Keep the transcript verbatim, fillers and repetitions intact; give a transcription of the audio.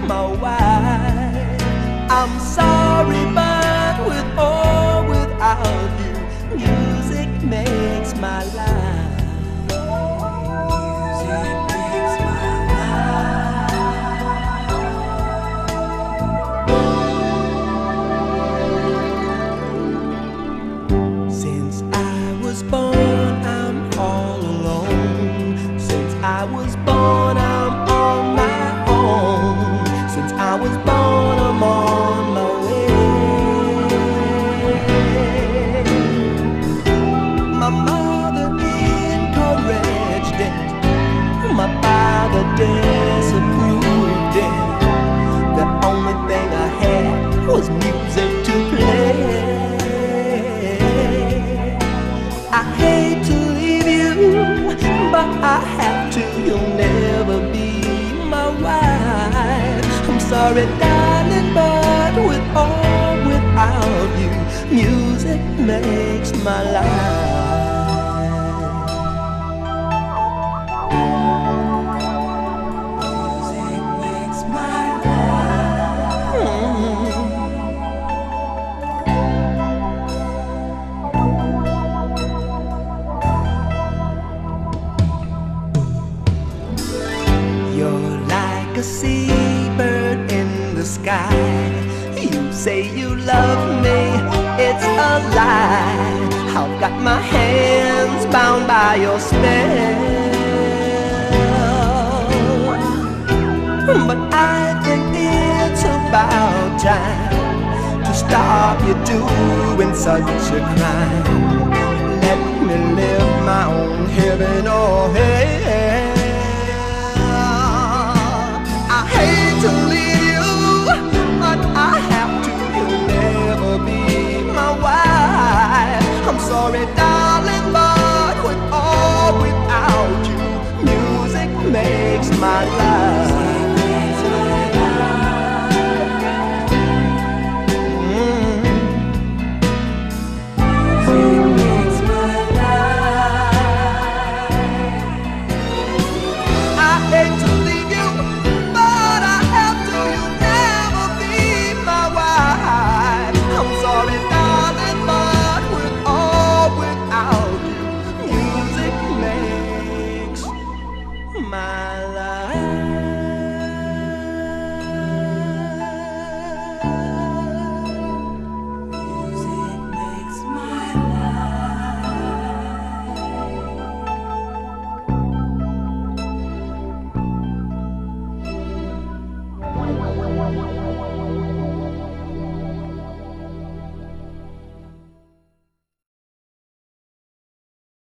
my wife. I'm sorry, but with or without you, music makes my life. Music makes my life. Since I was born, I'm all alone. Since I was born, I'm on my own. Since I was born, I'm on my way. My mother encouraged it, my father disapproved it. The only thing I had was music to play. I hate to leave you, but I have to. You'll never be my wife. I'm sorry, darling, but with or without you, music makes my life. Music makes my life. Mm-hmm. You're like a seabird in the sky. You say you love me, it's a lie. I've got my hands bound by your spell, but I think it's about time to stop you doing such a crime. Let me live my own heaven, oh hey.